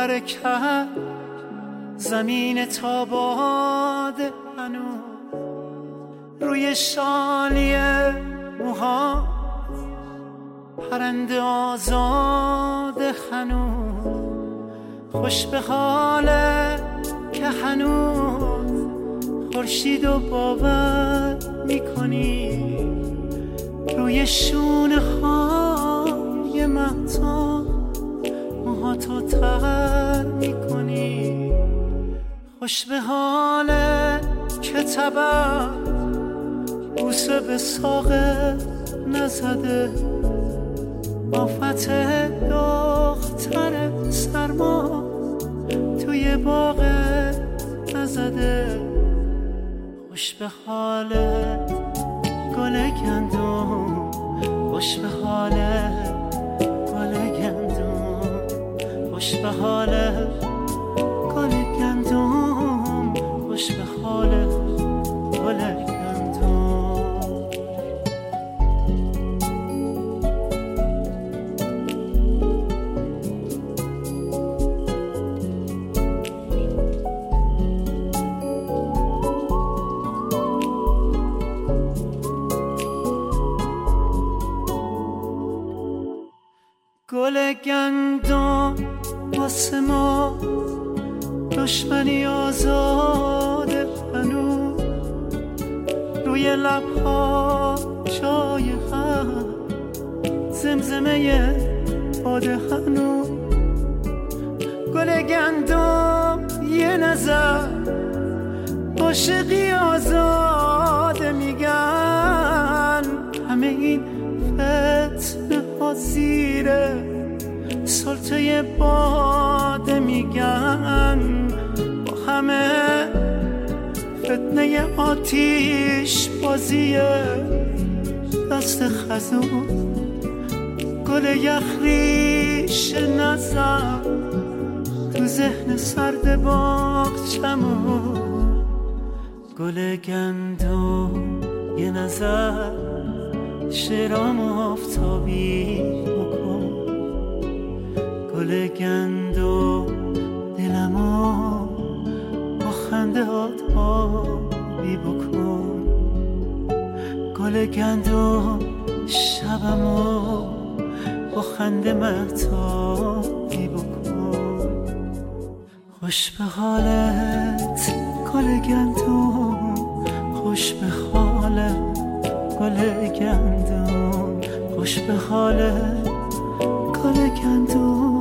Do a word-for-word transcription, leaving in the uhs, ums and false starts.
برکت زمین تاباد هنوز روی شالی موها پرنده آزاد هنوز خوش به حاله که هنوز خورشید و باور میکنی روی شونه های مهتاب موهاتو تر میکنی خوش به حاله که طبع بوسه به ساقه نزده آفت دختر سرما توی باغ نزده خوش به حالت گل گندم خوش به حالت گل گندم خوش به حالت گل گندم خوش به حالت گل گندم گل گندم واسه ما دشمنی آزاده هنوز روی لبها جای هم زمزمه باده هنوز گل گندم یه نظر عاشقی آزاده میگن همه این فتنه ها زیره سلطه باده میگن با همه فتنه آتیش بازیه دست خزون گل یخریش نزن تو ذهن سرد باغچمون گل گندم یه نظر شرام آفتابی بکن گل گندم دلمو با خنده آبی بکن گل گندم شبمو با خنده مهتابی بکن خوش به حالت گل گندم خوش به حالت گل گندم خوش به حالت گل گندم